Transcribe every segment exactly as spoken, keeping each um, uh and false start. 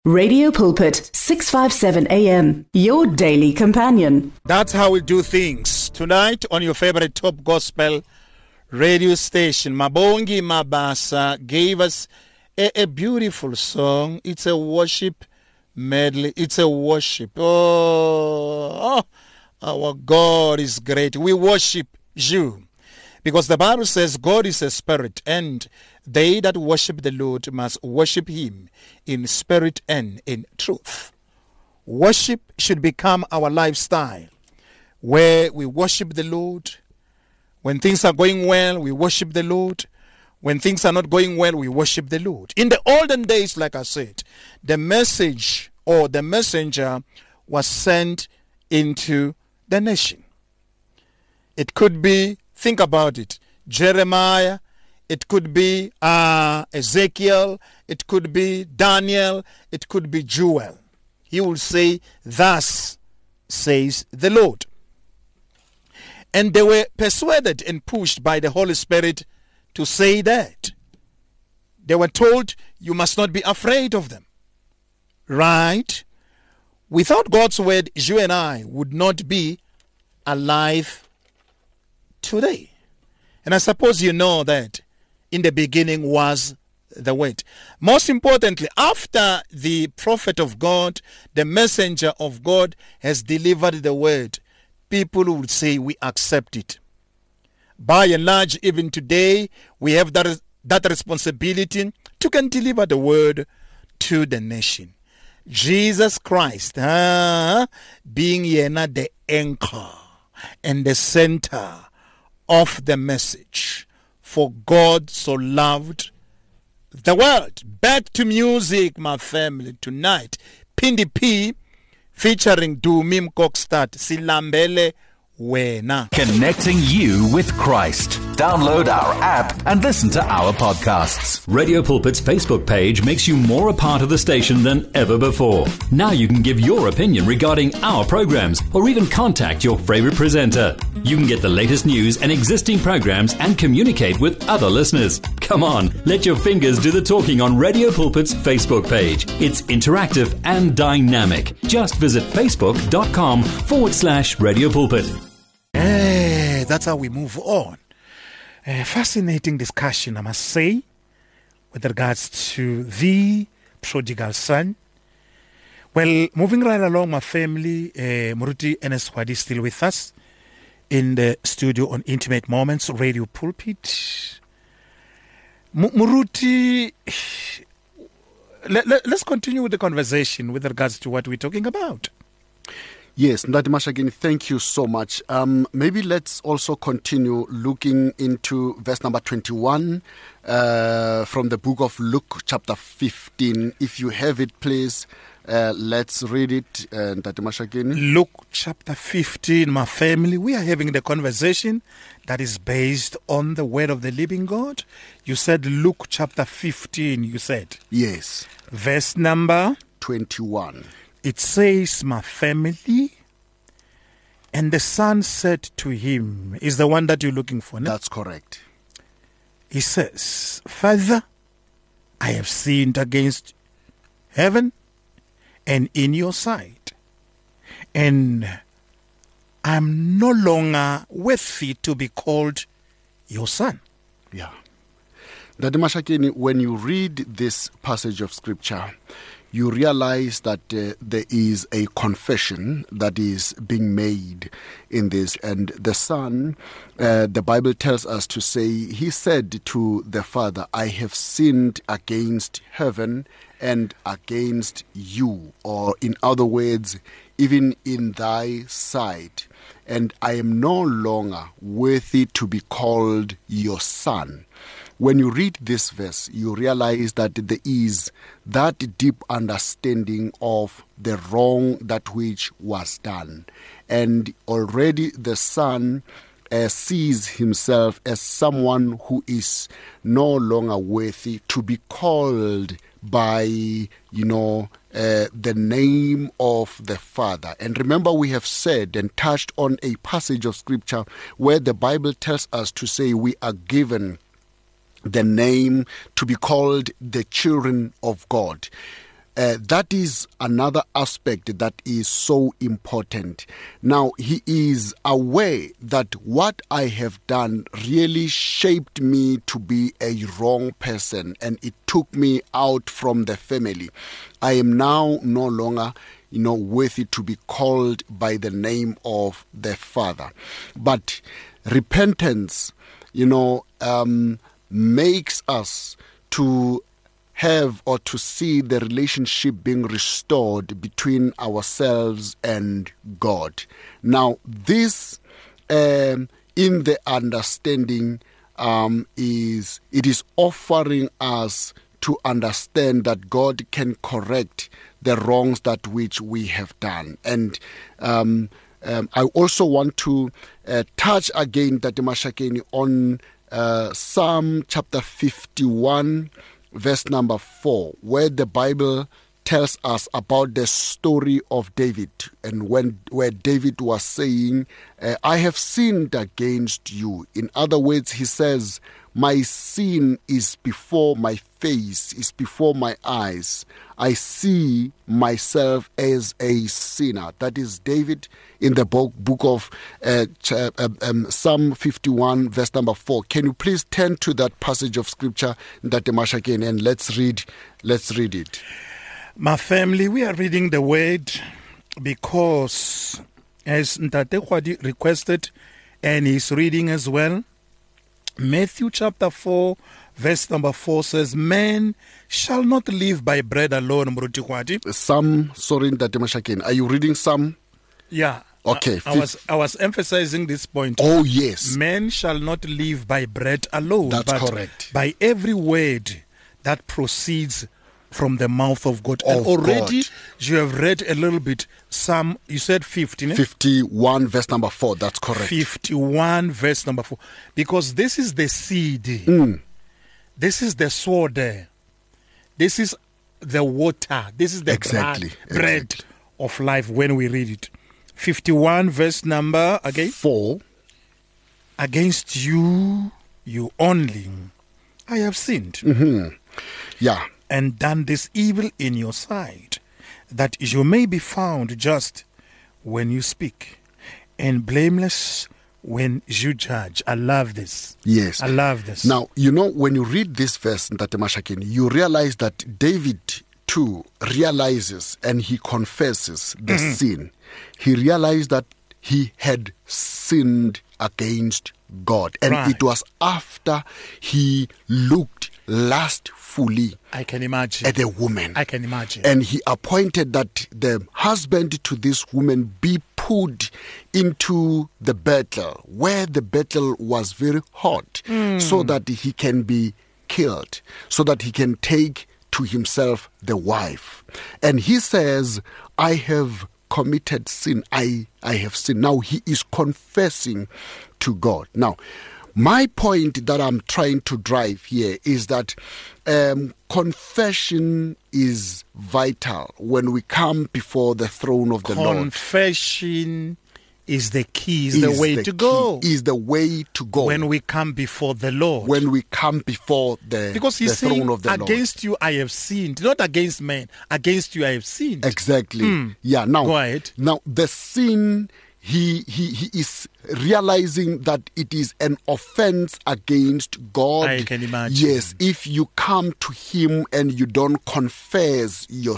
Radio Pulpit, six fifty-seven A M, your daily companion. That's how we do things. Tonight on your favorite top gospel radio station, Mabongi Mabasa gave us a, a beautiful song. It's a worship medley. It's a worship. Oh, oh, our God is great. We worship you. Because the Bible says God is a spirit, and they that worship the Lord must worship him in spirit and in truth. Worship should become our lifestyle, where we worship the Lord. When things are going well, we worship the Lord. When things are not going well, we worship the Lord. In the olden days, like I said, the message or the messenger was sent into the nation. It could be, think about it, Jeremiah, it could be uh, Ezekiel, it could be Daniel, it could be Joel. He will say, thus says the Lord. And they were persuaded and pushed by the Holy Spirit to say that. They were told, you must not be afraid of them. Right? Without God's word, you and I would not be alive today. And I suppose you know that in the beginning was the word. Most importantly, after the prophet of God, the messenger of God has delivered the word, people would say we accept it. By and large, even today, we have that, that responsibility to can deliver the word to the nation. Jesus Christ, uh, being yena the anchor and the center of the message. For God so loved the world. Back to music, my family, tonight. Pindi P featuring Dumim Kokstad, Silambele Wena. Connecting you with Christ. Download our app and listen to our podcasts. Radio Pulpit's Facebook page makes you more a part of the station than ever before. Now you can give your opinion regarding our programs or even contact your favorite presenter. You can get the latest news and existing programs and communicate with other listeners. Come on, let your fingers do the talking on Radio Pulpit's Facebook page. It's interactive and dynamic. Just visit facebook.com forward slash Radio Pulpit. Hey, that's how we move on. A fascinating discussion, I must say, with regards to the prodigal son. Well, moving right along, my family, uh, Muruti Eneswadi is still with us in the studio on Intimate Moments, Radio Pulpit. M- Muruti, let, let, let's continue with the conversation with regards to what we're talking about. Yes, Ndati Mashagini, thank you so much. Um, maybe let's also continue looking into verse number twenty-one uh, from the book of Luke, chapter fifteen. If you have it, please, uh, let's read it. Uh, Ndati Mashagini. Luke, chapter fifteen, my family. We are having the conversation that is based on the word of the living God. You said Luke, chapter fifteen, you said. Yes. Verse number? twenty-one. It says, my family, and the son said to him, is the one that you're looking for, no? That's correct. He says, Father, I have sinned against heaven and in your sight, and I'm no longer worthy to be called your son. Yeah. Ndati Mashakini, when you read this passage of scripture, you realize that uh, there is a confession that is being made in this. And the son, uh, the Bible tells us to say, he said to the father, I have sinned against heaven and against you. Or in other words, even in thy sight. And I am no longer worthy to be called your son. When you read this verse, you realize that there is that deep understanding of the wrong that which was done. And already the son uh, sees himself as someone who is no longer worthy to be called by, you know, uh, the name of the Father. And remember, we have said and touched on a passage of scripture where the Bible tells us to say we are given the name to be called the children of God. uh, that is another aspect that is so important. Now, he is aware that what I have done really shaped me to be a wrong person, and it took me out from the family. I am now no longer, you know, worthy to be called by the name of the Father. But repentance, you know, um, makes us to have or to see the relationship being restored between ourselves and God. Now, this, um, in the understanding, um, is it is offering us to understand that God can correct the wrongs that which we have done. And um, um, I also want to uh, touch again, Tate Mashakeni, on uh, Psalm chapter fifty-one, verse number four, where the Bible tells us about the story of David, and when where David was saying, uh, I have sinned against you. In other words, he says, my sin is before my face, is before my eyes. I see myself as a sinner. That is David in the book, book of uh, ch- uh, um, Psalm fifty-one, verse number four. Can you please turn to that passage of scripture, Tate Mashakeni, and let's read, let's read it. My family, we are reading the word because, as Ntate Khwadi requested, and he's reading as well, Matthew chapter four, verse number four says, man shall not live by bread alone, Mruti Khwadi. Psalm, sorry, Tate Mashakeni, are you reading Psalm? Yeah. Okay. I, I was I was emphasizing this point. Oh, yes. Man shall not live by bread alone, That's but correct. by every word that proceeds from the mouth of God. Of and already God. You have read a little bit. Psalm, you said fifteen. Eh? fifty-one, verse number four. That's correct. fifty-one, verse number four. Because this is the seed. Mm. This is the sword. This is the water. This is the Exactly. bread, bread Exactly. of life when we read it. fifty-one, verse number, again. Four. Against you, you only, I have sinned. Mm-hmm. Yeah. And done this evil in your sight, that you may be found just when you speak, and blameless when you judge. I love this. Yes. I love this. Now, you know, when you read this verse, Tate Mashakeni, you realize that David too realizes and he confesses the Mm-hmm. sin. He realized that he had sinned against God. And Right. it was after he looked lustfully I can imagine. at a woman. I can imagine. And he appointed that the husband to this woman be put into the battle, where the battle was very hot, so that he can be killed, so that he can take to himself the wife. And he says, I have committed sin. I, I have sinned. Now he is confessing to God. Now, my point that I'm trying to drive here is that um, confession is vital when we come before the throne of the Lord. Confession is the key, is, Is the way the to key, go. Is the way to go when we come before the Lord. when we come before the, because the he's saying, throne of the Lord. against you I have sinned. Not against men. Against you I have sinned. Exactly. Yeah. Now, Go ahead. Now the sin. He, he he is realizing that it is an offense against God. I can imagine. Yes, if you come to Him and you don't confess your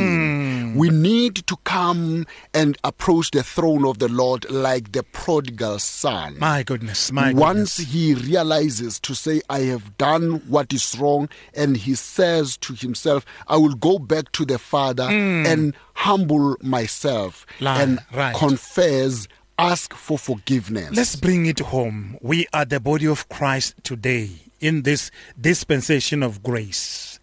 sin. We need to come and approach the throne of the Lord like the prodigal son. My goodness, my Once goodness. he realizes to say, I have done what is wrong, and he says to himself, I will go back to the Father and humble myself Lie, and right. confess, ask for forgiveness. Let's bring it home. We are the body of Christ today in this dispensation of grace.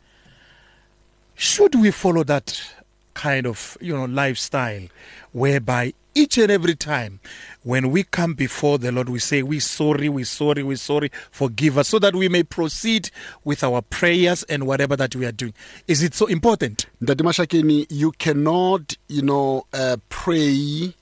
Should we follow that kind of, you know, lifestyle whereby each and every time when we come before the Lord, we say, we're sorry, we're sorry, we're sorry, forgive us, so that we may proceed with our prayers and whatever that we are doing. Is it so important? Tate Mashakeni, you cannot, you know, uh, pray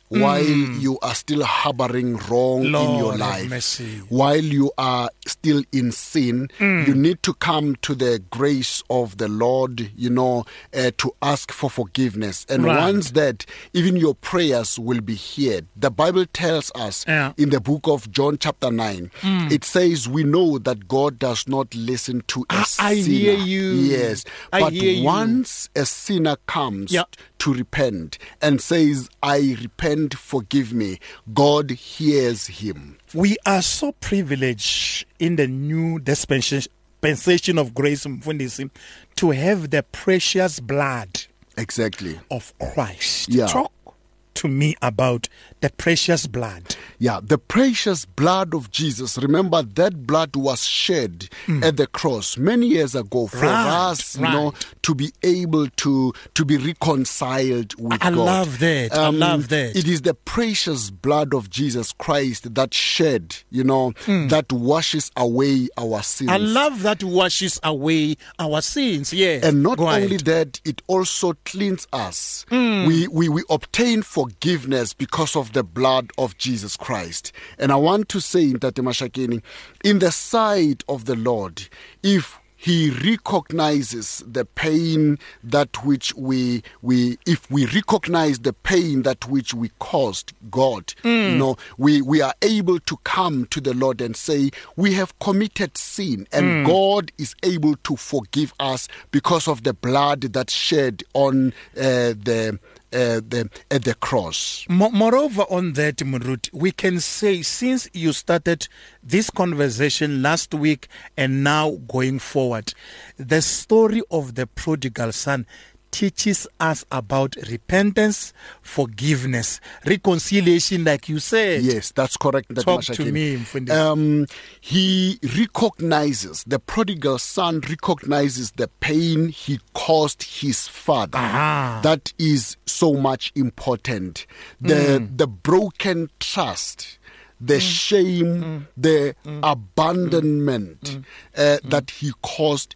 mm. while you are still harboring wrong Lord in your have life, mercy. while you are still in sin, mm. you need to come to the grace of the Lord, you know, uh, to ask for forgiveness. And right. once that, even your prayers will be heard. The Bible tells us yeah. in the book of John chapter nine, mm. it says, we know that God does not listen to a I, sinner. I hear you. Yes. I but hear once you. a sinner comes yeah. to repent and says, I repent, forgive me, God hears him. We are so privileged in the new dispensation dispensation of grace Mfundisi, to have the precious blood exactly of Christ. Yeah. Talk to me about the precious blood. Yeah, the precious blood of Jesus. Remember, that blood was shed mm. at the cross many years ago for right, us, right. you know, to be able to to be reconciled with I God. love that. Um, I love that. It is the precious blood of Jesus Christ that shed, you know, mm. that washes away our sins. I love that washes away our sins. Yes. And not Go only ahead. that, it also cleans us. Mm. We, we we obtain forgiveness because of the blood of Jesus Christ. And I want to say, Ntate Mashakeni, in the sight of the Lord, if he recognizes the pain that which we we if we recognize the pain that which we caused God, mm. you know, we we are able to come to the Lord and say we have committed sin, and mm. God is able to forgive us because of the blood that shed on uh, the Uh, the, at the cross. Moreover, on that, Murut, we can say, since you started this conversation last week and now going forward, the story of the prodigal son teaches us about repentance, forgiveness, reconciliation, like you said. Yes, that's correct. That Talk to me, um, he recognizes, the prodigal son recognizes the pain he caused his father. Aha. That is so much important. The, mm. the broken trust, the mm. shame, mm. the mm. abandonment mm. Uh, mm. that he caused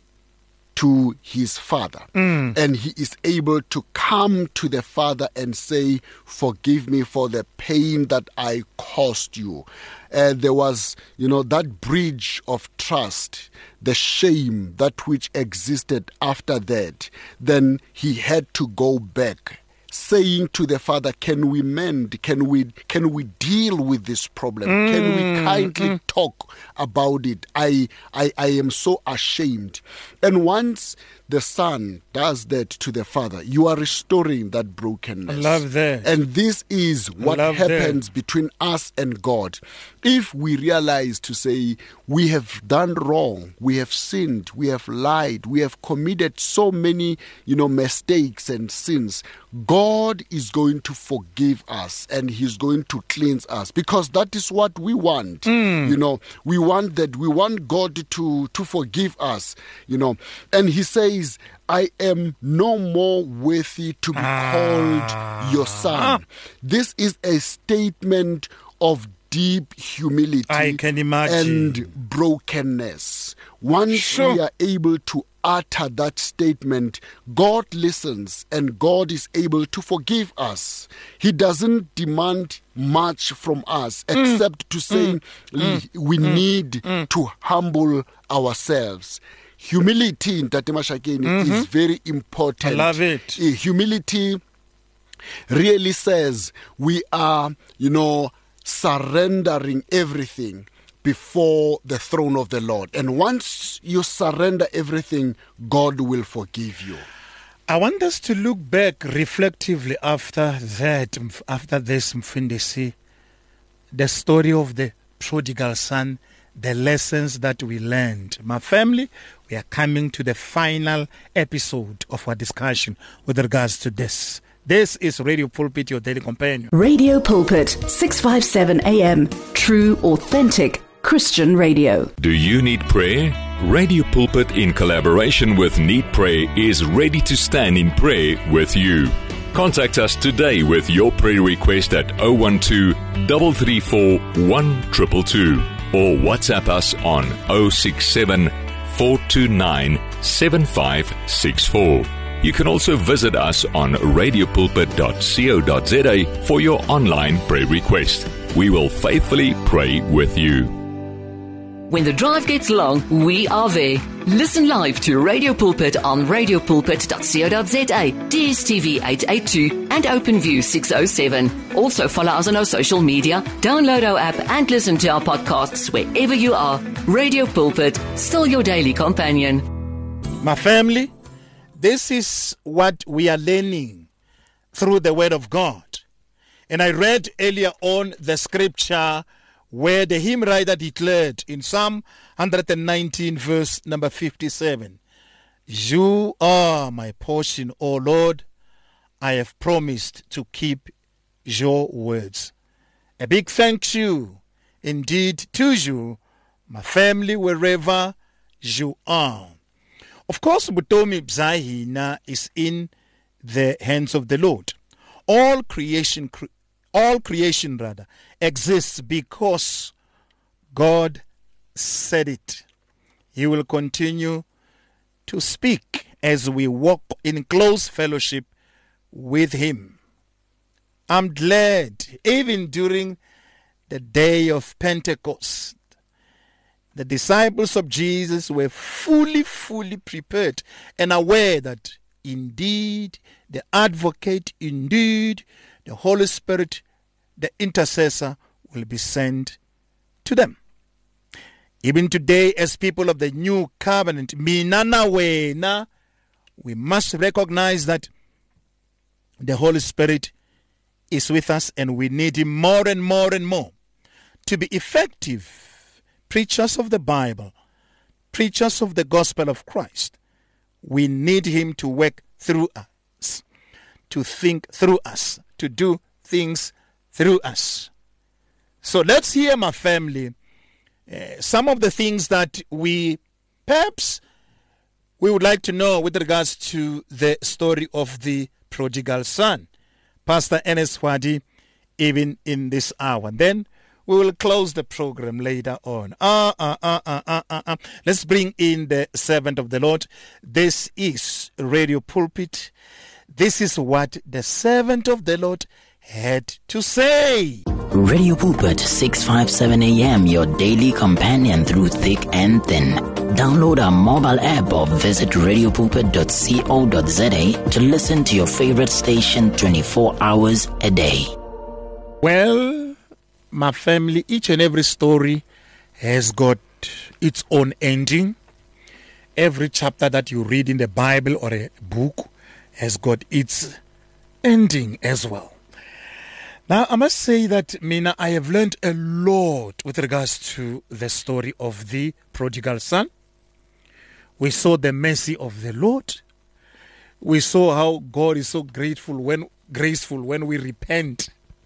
to his father. Mm. And he is able to come to the father and say, forgive me for the pain that I caused you. Uh, there was, you know, that bridge of trust, the shame that which existed after that. Then he had to go back, saying to the father, can we mend? Can we can we deal with this problem? Mm, can we kindly mm. talk about it? I, I I am so ashamed. And once the son does that to the father, you are restoring that brokenness. I love that. And this is what happens that. between us and God. If we realize to say, we have done wrong, we have sinned, we have lied, we have committed so many, you know, mistakes and sins, God is going to forgive us and he's going to cleanse us, because that is what we want. Mm. You know, we want that, we want God to, to forgive us, you know. And he says, I am no more worthy to be ah. called your son. This is a statement of deep humility I can imagine. and brokenness. Once sure. we are able to utter that statement, God listens and God is able to forgive us. He doesn't demand much from us mm. except to say mm. we mm. need mm. to humble ourselves. Humility, Ntate Mashakeni, mm-hmm. is very important. I love it. Humility really says we are, you know, surrendering everything before the throne of the Lord. And once you surrender everything, God will forgive you. I want us to look back reflectively after that, after this, Mfundisi, the story of the prodigal son, the lessons that we learned. My family, we are coming to the final episode of our discussion with regards to this. This is Radio Pulpit, your daily companion. Radio Pulpit, six fifty-seven A M, true, authentic Christian radio. Do you need prayer? Radio Pulpit, in collaboration with Need Pray, is ready to stand in prayer with you. Contact us today with your prayer request at zero one two, three three four, one two two two or WhatsApp us on zero six seven, four two nine, seven five six four. You can also visit us on radio pulpit dot co dot za for your online prayer request. We will faithfully pray with you. When the drive gets long, we are there. Listen live to Radio Pulpit on radio pulpit dot co dot za, D S T V eight eighty-two and OpenView six oh seven. Also follow us on our social media, download our app and listen to our podcasts wherever you are. Radio Pulpit, still your daily companion. My family, this is what we are learning through the Word of God. And I read earlier on the scripture where the hymn writer declared in Psalm one nineteen, verse number fifty-seven, "You are my portion, O Lord. I have promised to keep your words." A big thank you indeed to you, my family, wherever you are. Of course, Butomi Bzahina is in the hands of the Lord. All creation, all creation rather, exists because God said it. He will continue to speak as we walk in close fellowship with Him. I'm glad, even during the day of Pentecost, the disciples of Jesus were fully, fully prepared and aware that indeed the advocate, indeed the Holy Spirit, the intercessor, will be sent to them. Even today, as people of the new covenant, minana wena, we must recognize that the Holy Spirit is with us and we need Him more and more and more to be effective preachers of the Bible, preachers of the gospel of Christ. We need Him to work through us, to think through us, to do things through us. So let's hear, my family, uh, some of the things that we perhaps we would like to know with regards to the story of the prodigal son. Pastor Ernest Wadi, even in this hour. Then we will close the program later on. Uh, uh, uh, uh, uh, uh, uh. Let's bring in the servant of the Lord. This is Radio Pulpit. This is what the servant of the Lord had to say. Radio Pulpit six fifty-seven A M, your daily companion through thick and thin. Download our mobile app or visit radio pulpit dot co dot za to listen to your favorite station twenty-four hours a day. Well, my family, each and every story has got its own ending. Every chapter that you read in the Bible or a book has got its ending as well. Now, I must say that, Mina, I have learned a lot with regards to the story of the prodigal son. We saw the mercy of the Lord. We saw how God is so grateful when, graceful when we repent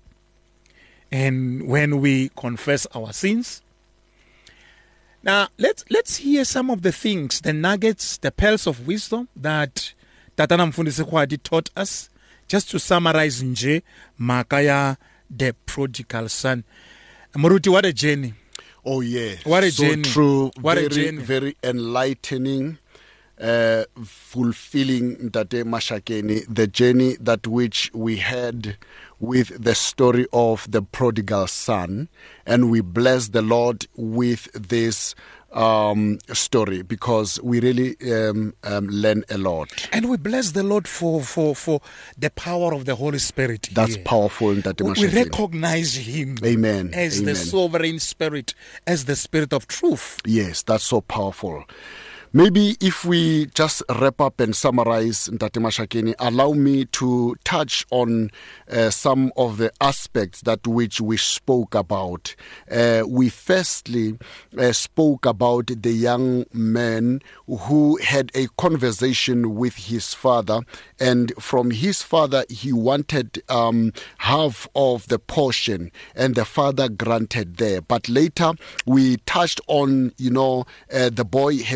and when we confess our sins. Now, let's let's hear some of the things, the nuggets, the pearls of wisdom that Tatana Mfundisi Khwadi taught us. Just to summarize nje, Makaya, the prodigal son. Muruti, what a journey. Oh, yeah. What a so journey. True. What very, a journey. Very enlightening, uh, fulfilling Ntate Mashakeni, the journey that which we had with the story of the prodigal son. And we bless the Lord with this Um, story because we really um, um, learn a lot. And we bless the Lord for, for, for the power of the Holy Spirit. That's here. powerful. That we, we recognize Him Amen. as Amen. the sovereign Spirit, as the Spirit of truth. Yes, that's so powerful. Maybe if we just wrap up and summarize, Ntate Mashakeni, allow me to touch on uh, some of the aspects that which we spoke about. Uh, we firstly uh, spoke about the young man who had a conversation with his father, and from his father he wanted um, half of the portion, and the father granted there. But later we touched on, you know, uh, the boy having to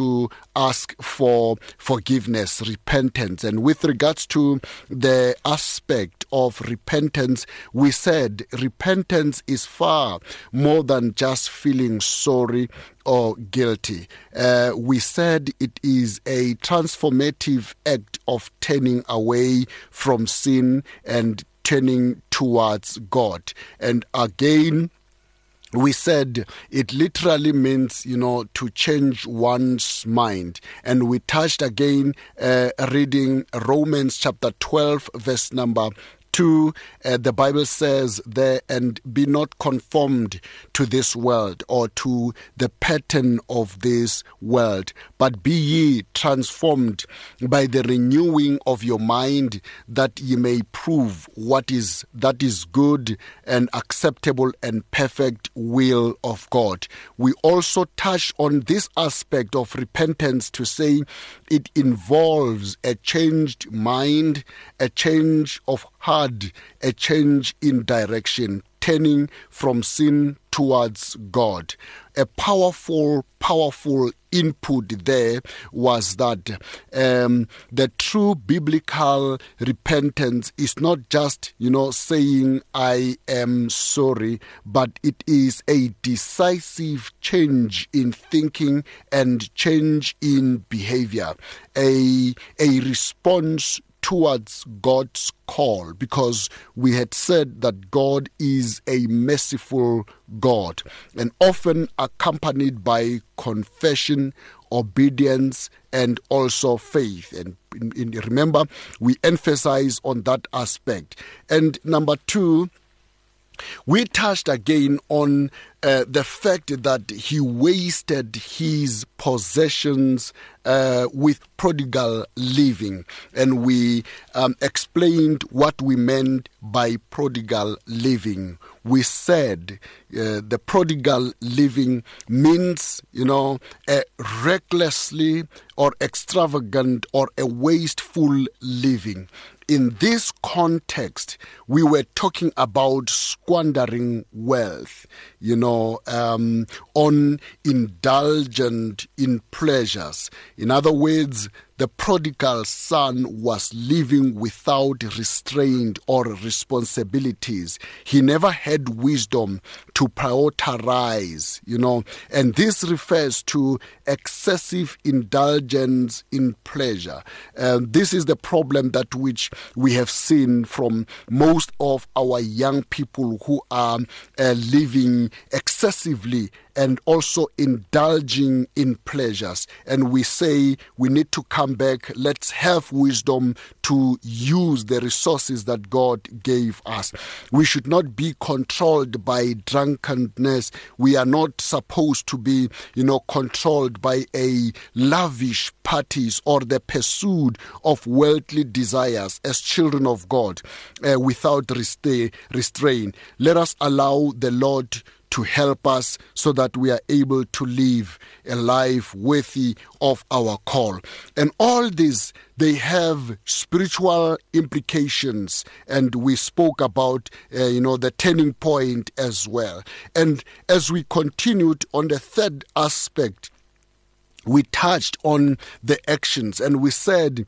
to ask for forgiveness, repentance. And with regards to the aspect of repentance, we said repentance is far more than just feeling sorry or guilty. Uh, we said it is a transformative act of turning away from sin and turning towards God. And again, we said it literally means, you know, to change one's mind. And we touched again, uh, reading Romans chapter twelve, verse number two. Uh, the Bible says there, and be not conformed to this world or to the pattern of this world, but be ye transformed by the renewing of your mind, that ye may prove what is that is good and acceptable and perfect will of God. We also touch on this aspect of repentance to say it involves a changed mind, a change of heart, a change in direction, turning from sin towards God. A powerful, powerful input there was that um, the true biblical repentance is not just, you know, saying I am sorry, but it is a decisive change in thinking and change in behavior, a, a response towards God's call, because we had said that God is a merciful God, and often accompanied by confession, obedience, and also faith. And in, in, remember, we emphasize on that aspect. And number two, we touched again on uh, the fact that he wasted his possessions uh, with prodigal living. And we um, explained what we meant by prodigal living. We said uh, the prodigal living means, you know, a recklessly or extravagant or a wasteful living. In this context, we were talking about squandering wealth, you know, um, on indulgent in pleasures. In other words, the prodigal son was living without restraint or responsibilities. He never had wisdom to prioritize, you know, and this refers to excessive indulgence in pleasure. Uh, this is the problem that which we have seen from most of our young people who are uh, living excessively and also indulging in pleasures. And we say we need to come back. Let's have wisdom to use the resources that God gave us. We should not be controlled by drunkenness. We are not supposed to be, you know, controlled by a lavish parties or the pursuit of worldly desires as children of God uh, without restra- restraint. Let us allow the Lord to help us so that we are able to live a life worthy of our call. And all this, they have spiritual implications, and we spoke about, uh, you know, the turning point as well. And as we continued on the third aspect, we touched on the actions, and we said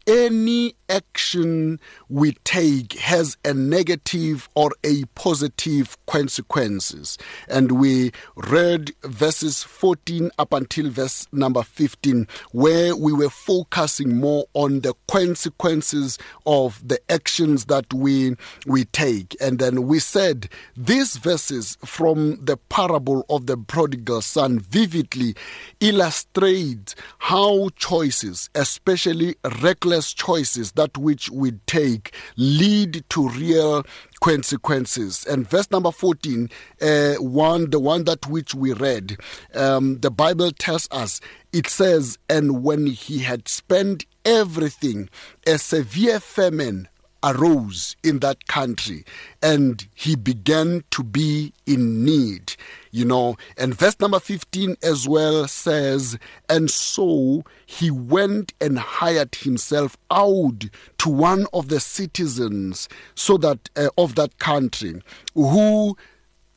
any action we take has a negative or a positive consequences. And we read verses fourteen up until verse number fifteen, where we were focusing more on the consequences of the actions that we we take. And then we said these verses from the parable of the prodigal son vividly illustrate how choices, especially reckless choices that which we take, lead to real consequences. And verse number fourteen, uh, one, the one that which we read, um, the Bible tells us, it says, and when he had spent everything, a severe famine arose in that country, and he began to be in need. You know, and verse number fifteen as well says, and so he went and hired himself out to one of the citizens so that uh, of that country, who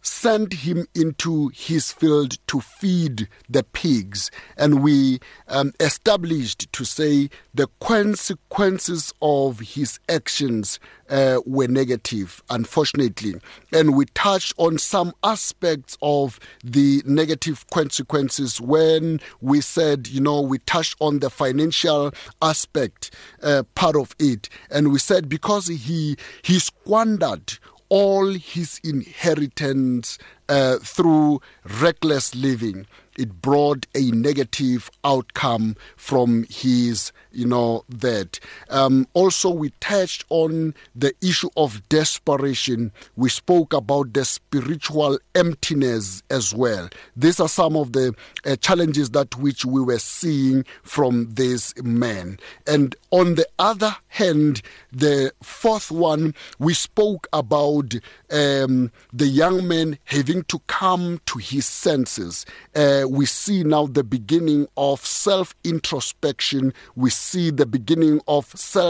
sent him into his field to feed the pigs. And we um, established to say the consequences of his actions uh, were negative, unfortunately. And we touched on some aspects of the negative consequences when we said, you know, we touched on the financial aspect uh, part of it. And we said because he, he squandered all his inheritance uh, through reckless living, it brought a negative outcome from his, you know, that. Um, also, we touched on the issue of desperation. We spoke about the spiritual emptiness as well. These are some of the uh, challenges that which we were seeing from this man. And on the other hand, the fourth one, we spoke about um, the young man having to come to his senses. Uh, we see now the beginning of self-introspection. We see the beginning of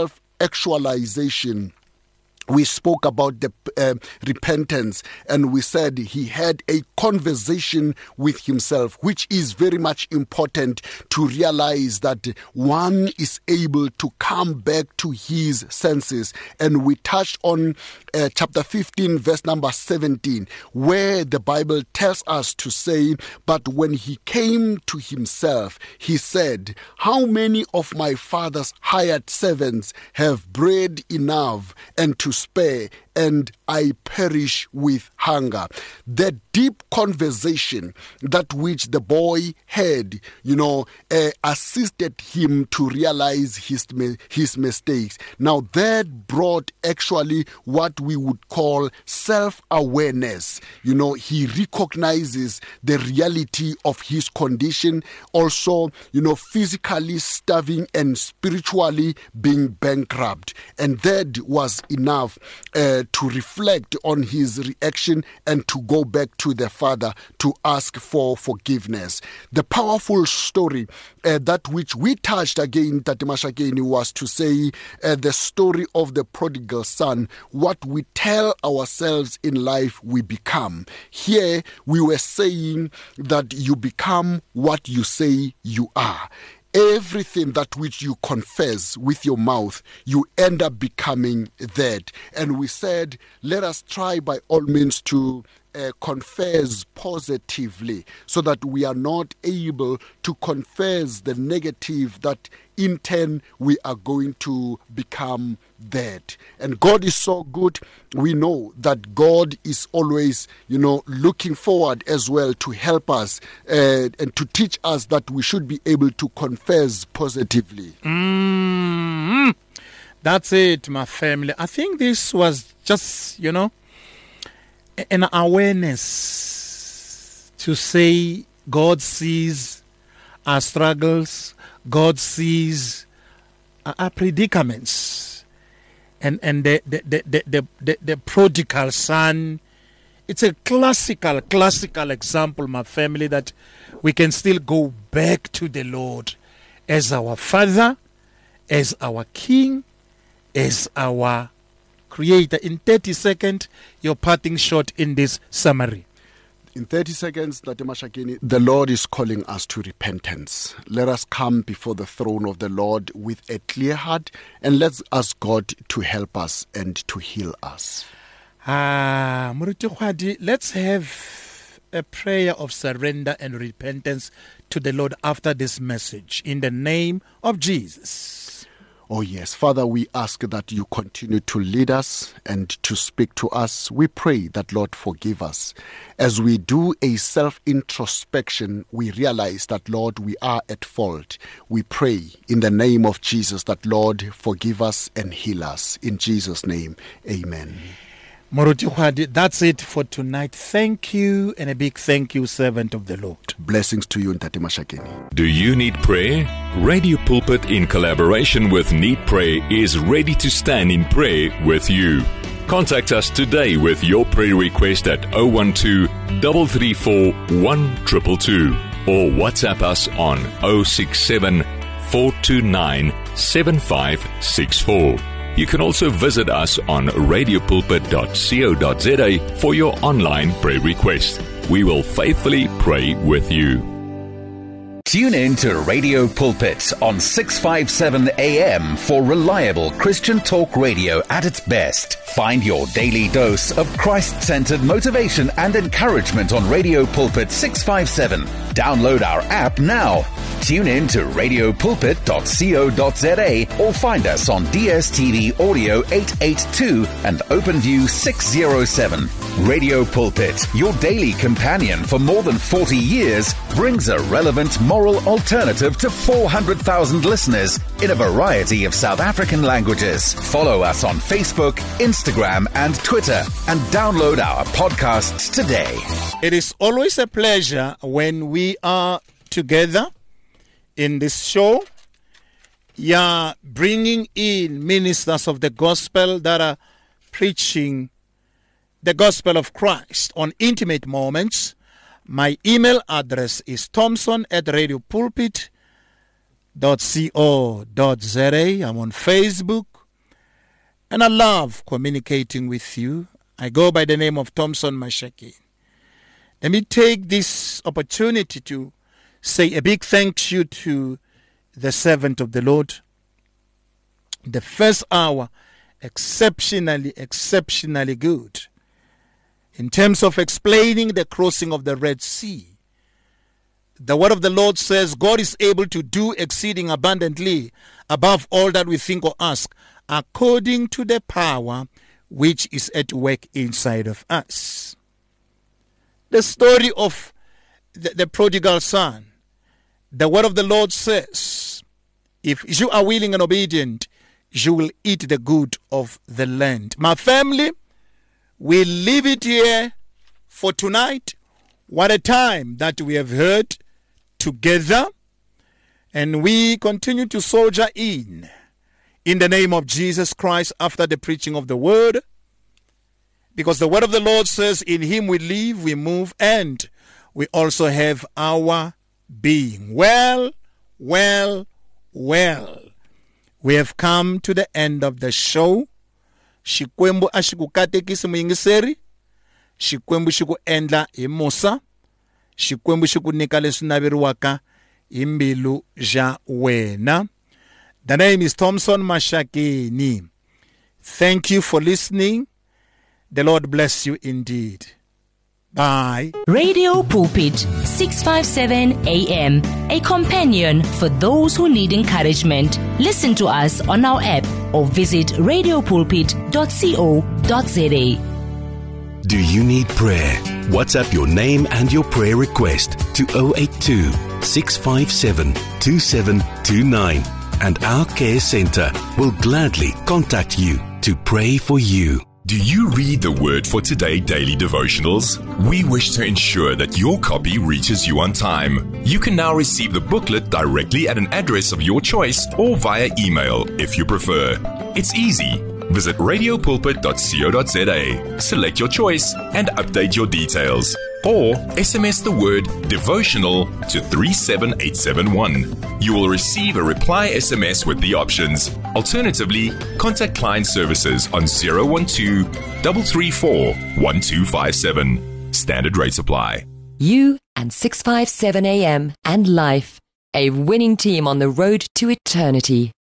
self-actualization. We spoke about the uh, repentance, and we said he had a conversation with himself, which is very much important to realize that one is able to come back to his senses. And we touched on uh, chapter fifteen, verse number seventeen, where the Bible tells us to say, but when he came to himself, he said, how many of my father's hired servants have bread enough and to spare, and I perish with hunger? The deep conversation that which the boy had, you know, uh, assisted him to realize his his mistakes. Now that brought actually what we would call self-awareness. You know, he recognizes the reality of his condition, also, you know, physically starving and spiritually being bankrupt. And that was enough uh, to reflect on his reaction and to go back to the father to ask for forgiveness. The powerful story uh, that which we touched again, Tate Mashakeni, was to say uh, the story of the prodigal son. What we tell ourselves in life, we become. Here we were saying that you become what you say you are. Everything that which you confess with your mouth, you end up becoming that. And we said, let us try by all means to uh, confess positively, so that we are not able to confess the negative, that in turn we are going to become that. And God is so good. We know that God is always, you know, looking forward as well to help us uh, and to teach us that we should be able to confess positively. Mm-hmm. That's it, my family. I think this was just, you know, an awareness to say God sees our struggles, God sees our predicaments. And and the the, the, the, the, the prodigal son, it's a classical, classical example, my family, that we can still go back to the Lord as our Father, as our King, as our Creator. In thirty seconds, your parting shot in this summary. In thirty seconds, Tate Mashakeni, the Lord is calling us to repentance. Let us come before the throne of the Lord with a clear heart, and let's ask God to help us and to heal us. Ah, Moruti Khwadi, let's have a prayer of surrender and repentance to the Lord after this message. In the name of Jesus. Oh yes, Father, we ask that you continue to lead us and to speak to us. We pray that, Lord, forgive us. As we do a self-introspection, we realize that, Lord, we are at fault. We pray in the name of Jesus that, Lord, forgive us and heal us. In Jesus' name, amen. Moruti Khwadi, that's it for tonight. Thank you, and a big thank you, servant of the Lord. Blessings to you, Tate Mashakeni. Do you need prayer? Radio Pulpit, in collaboration with Need Pray, is ready to stand in prayer with you. Contact us today with your prayer request at zero one two, three three four, one two two two or WhatsApp us on zero six seven, four two nine, seven five six four. You can also visit us on radio pulpit dot co dot za for your online prayer request. We will faithfully pray with you. Tune in to Radio Pulpit on six fifty-seven A M for reliable Christian talk radio at its best. Find your daily dose of Christ-centered motivation and encouragement on Radio Pulpit six fifty-seven. Download our app now. Tune in to radio pulpit dot co dot za or find us on D S T V Audio eight eighty-two and OpenView six oh seven. Radio Pulpit, your daily companion for more than forty years, brings a relevant moral alternative to four hundred thousand listeners in a variety of South African languages. Follow us on Facebook, Instagram and Twitter and download our podcasts today. It is always a pleasure when we are together in this show. Yeah, bringing in ministers of the gospel that are preaching the gospel of Christ on intimate moments. My email address is thompson at radio pulpit dot co dot za. I'm on Facebook, and I love communicating with you. I go by the name of Thompson Mashaki. Let me take this opportunity to say a big thank you to the servant of the Lord. The first hour, exceptionally, exceptionally good. In terms of explaining the crossing of the Red Sea, the word of the Lord says God is able to do exceeding abundantly above all that we think or ask, according to the power which is at work inside of us. The story of the, the prodigal son, the word of the Lord says, if you are willing and obedient, you will eat the good of the land. My family, we leave it here for tonight. What a time that we have heard together. And we continue to soldier in, in the name of Jesus Christ after the preaching of the word. Because the word of the Lord says, in him we live, we move, and we also have our being. Well, well, well. We have come to the end of the show. Xikwembu a xi ku katekisi muyingiseri, Xikwembu xi ku endla hi musa, Xikwembu xi ku nyika leswi naveriwaka hi mbilu ja wena. The name is Thompson Mashakeni. Thank you for listening. The Lord bless you indeed. Bye. Radio Pulpit, six fifty-seven A M, a companion for those who need encouragement. Listen to us on our app or visit radio pulpit dot co dot za. Do you need prayer? WhatsApp your name and your prayer request to zero eight two, six five seven, two seven two nine and our care center will gladly contact you to pray for you. Do you read the Word for Today daily devotionals? We wish to ensure that your copy reaches you on time. You can now receive the booklet directly at an address of your choice or via email if you prefer. It's easy. Visit radio pulpit dot co dot za, select your choice and update your details. Or S M S the word devotional to three seven eight seven one. You will receive a reply S M S with the options. Alternatively, contact client services on zero one two, three three four, one two five seven. Standard rates apply. You and six fifty-seven A M and Life, a winning team on the road to eternity.